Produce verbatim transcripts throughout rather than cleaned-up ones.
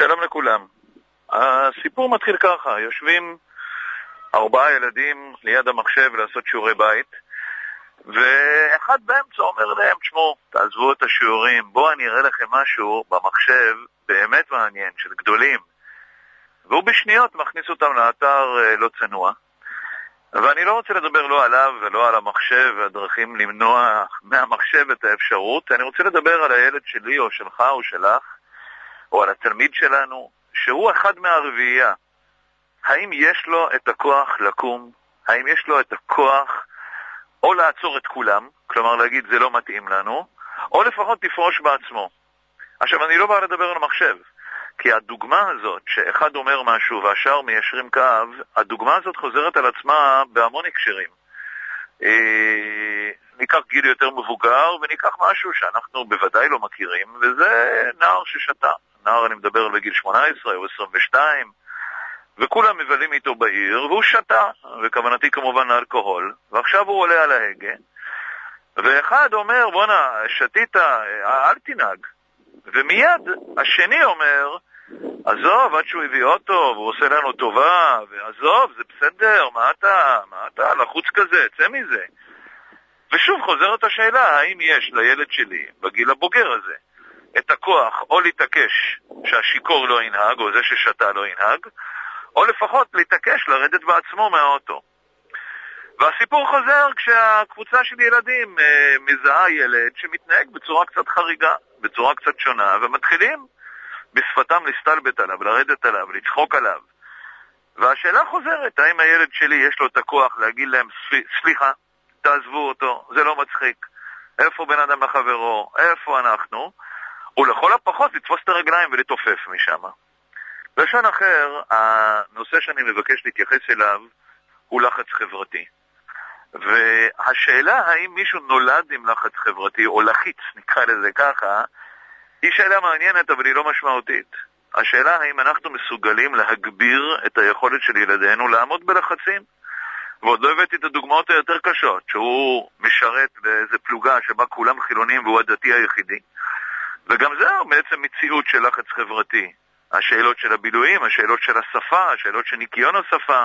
שלום לכולם. הסיפור מתחיל ככה, יושבים ארבעה ילדים ליד המחשב לעשות שיעורי בית, ואחד באמצע אומר להם, תשמעו, תעזבו את השיעורים, בואו אני אראה לכם משהו במחשב באמת מעניין, של גדולים. והוא בשניות מכניס אותם לאתר לא צנוע, ואני לא רוצה לדבר לא עליו ולא על המחשב והדרכים למנוע מהמחשב את האפשרות, אני רוצה לדבר על הילד שלי או שלך או שלך, או על התלמיד שלנו, שהוא אחד מהרביעייה. האם יש לו את הכוח לקום? האם יש לו את הכוח או לעצור את כולם, כלומר להגיד זה לא מתאים לנו, או לפחות תפרוש בעצמו? עכשיו אני לא בא לדבר על המחשב, כי הדוגמה הזאת שאחד אומר משהו והשאר מיישרים קו, הדוגמה הזאת חוזרת על עצמה בהמון הקשרים. אה, ניקח גיל יותר מבוגר וניקח משהו שאנחנו בוודאי לא מכירים, וזה נער ששתה. נער, אני מדבר בגיל שמונה עשרה או עשרים ושתיים, וכולם מבלים איתו בעיר, והוא שתה, וכוונתי כמובן לאלכוהול, ועכשיו הוא עולה על ההגה, ואחד אומר, בונה, שתית, אל תנהג. ומיד השני אומר, עזוב, עד שהוא הביא אותו, והוא עושה לנו טובה, ועזוב, זה בסדר, מה אתה, מה אתה, לחוץ כזה, צא מזה. ושוב חוזרת השאלה, האם יש לילד שלי, בגיל הבוגר הזה, את הכוח או להתעקש שהשיקור לא ינהג, או זה ששתה לא ינהג, או לפחות להתעקש לרדת בעצמו מהאוטו. והסיפור חוזר כשהקבוצה של ילדים אה, מזהה ילד שמתנהג בצורה קצת חריגה, בצורה קצת שונה, ומתחילים בשפתם להסתלבט עליו, לרדת עליו, לצחוק עליו. והשאלה חוזרת, האם הילד שלי יש לו את הכוח להגיד להם, סליחה, תעזבו אותו, זה לא מצחיק, איפה בן אדם לחברו, איפה אנחנו, ולכל הפחות לתפוס את הרגליים ולתופף משם. לשון אחר, הנושא שאני מבקש להתייחס אליו הוא לחץ חברתי. והשאלה האם מישהו נולד עם לחץ חברתי או לחיץ, נקרא לזה ככה, היא שאלה מעניינת אבל היא לא משמעותית. השאלה האם אנחנו מסוגלים להגביר את היכולת של ילדינו לעמוד בלחצים. ועוד לא הבאתי את הדוגמאות היותר קשות, שהוא משרת באיזה פלוגה שבה כולם חילונים והוא הדתי היחידי. וגם זהו בעצם מציאות של לחץ חברתי. השאלות של הבילויים, השאלות של השפה, השאלות של ניקיון השפה.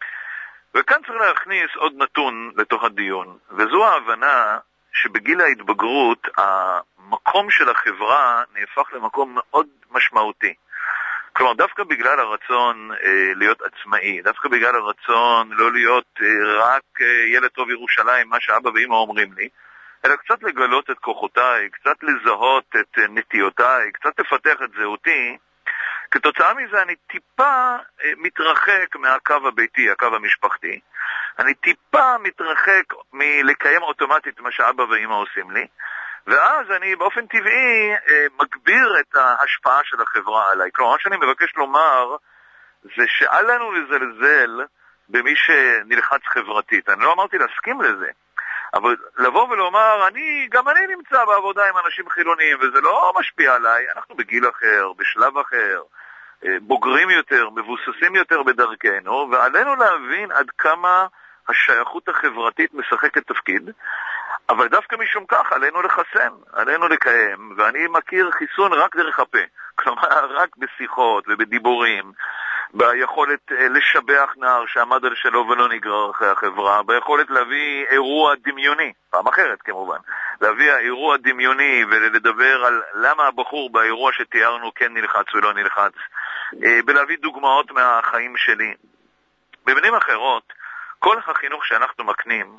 וכאן צריך להכניס עוד נתון לתוך הדיון, וזו ההבנה שבגיל ההתבגרות המקום של החברה נהפך למקום מאוד משמעותי. כלומר, דווקא בגלל הרצון אה, להיות עצמאי, דווקא בגלל הרצון לא להיות אה, רק אה, ילד טוב ירושלים, מה שאבא ואמא אומרים לי, אלא קצת לגלות את כוחותיי, קצת לזהות את אה, נטיותיי, קצת לפתח את זהותי. כתוצאה מזה אני טיפה אה, מתרחק מהקו הביתי, הקו המשפחתי. אני טיפה מתרחק מלקיים אוטומטית מה שאבא ואמא עושים לי. ואז אני באופן טבעי אה, מגביר את ההשפעה של החברה עליי. כלומר, מה שאני מבקש לומר זה שאל לנו לזלזל במי שנלחץ חברתית. אני לא אמרתי להסכים לזה, אבל לבוא ולומר, אני, גם אני נמצא בעבודה עם אנשים חילוניים, וזה לא משפיע עליי, אנחנו בגיל אחר, בשלב אחר, אה, בוגרים יותר, מבוססים יותר בדרכנו, ועלינו להבין עד כמה השייכות החברתית משחקת תפקיד, אבל דווקא משום כך עלינו לחסן, עלינו לקיים, ואני מכיר חיסון רק דרך הפה, כלומר רק בשיחות ובדיבורים, ביכולת לשבח נער שעמד על שלו ולא נגרר אחרי החברה, ביכולת להביא אירוע דמיוני, פעם אחרת כמובן, להביא אירוע דמיוני ולדבר על למה הבחור באירוע שתיארנו כן נלחץ ולא נלחץ, בלהביא דוגמאות מהחיים שלי. במילים אחרות, כל החינוך שאנחנו מקנים,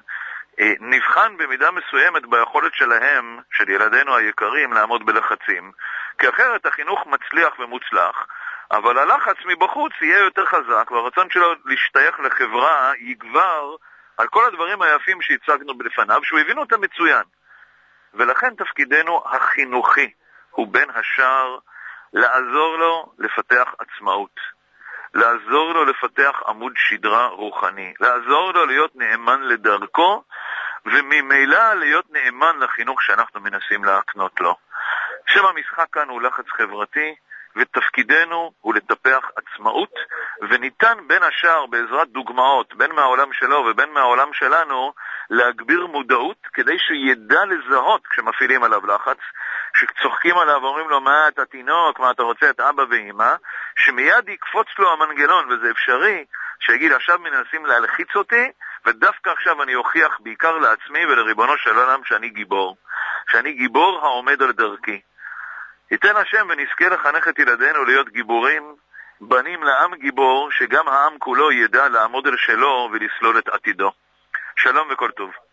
נבחן במידה מסוימת ביכולת שלהם, של ילדינו היקרים, לעמוד בלחצים. כי אחרת החינוך מצליח ומוצלח, אבל הלחץ מבחוץ יהיה יותר חזק, והרצון שלו להשתייך לחברה יגבר על כל הדברים היפים שהצגנו בפניו, שהוא הבין אותם מצוין. ולכן תפקידנו החינוכי הוא בין השאר לעזור לו לפתח עצמאות, לעזור לו לפתח עמוד שדרה רוחני, לעזור לו להיות נאמן לדרכו, וממילא להיות נאמן לחינוך שאנחנו מנסים להקנות לו. שם המשחק כאן הוא לחץ חברתי, ותפקידנו הוא לטפח עצמאות, וניתן בין השאר בעזרת דוגמאות, בין מהעולם שלו ובין מהעולם שלנו, להגביר מודעות כדי שידע לזהות כשמפעילים עליו לחץ, שצוחקים עליו ואומרים לו מה אתה תינוק, מה אתה רוצה את אבא ואמא, שמיד יקפוץ לו המנגנון, וזה אפשרי, שיגיד עכשיו מנסים להלחיץ אותי, ודווקא עכשיו אני אוכיח בעיקר לעצמי ולריבונו של עולם שאני גיבור, שאני גיבור העומד על דרכי. ייתן השם ונזכה לחנך את ילדינו להיות גיבורים, בנים לעם גיבור, שגם העם כולו ידע לעמוד על שלו ולסלול את עתידו. שלום וכל טוב.